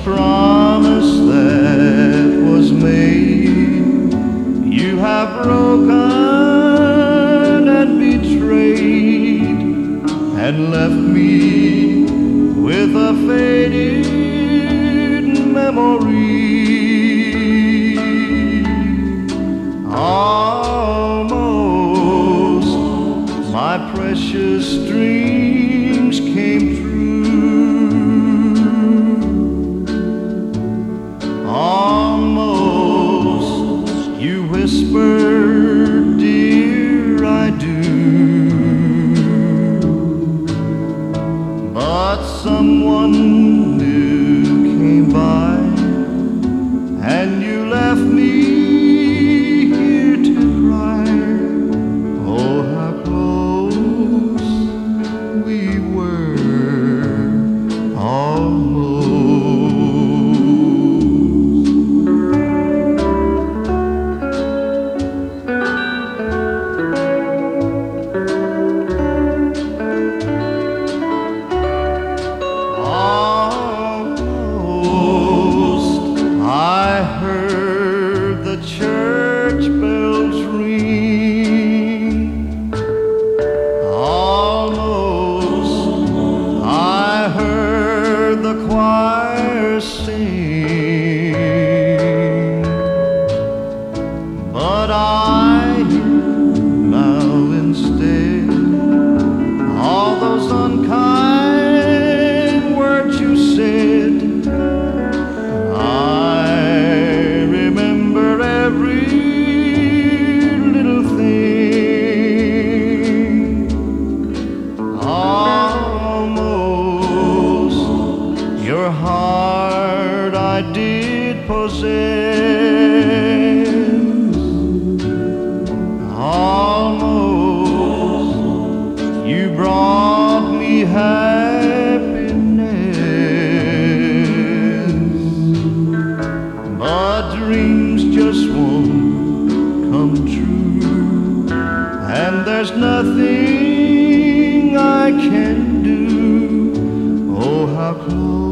promise that was made, you have broken and betrayed, and left me with a faded memory. Almost my precious dreams came true. Almost you whispered, dear, I do. But someone new came by, and you left me here to cry. Oh, how close we were, almost. I heard the church bells ring. Almost I heard the choir sing. But I hear now instead all those unkind words you said. Every little thing. Almost your heart I did possess. Almost you brought me happiness. But dreams just won't come true, and there's nothing I can do. Oh, how close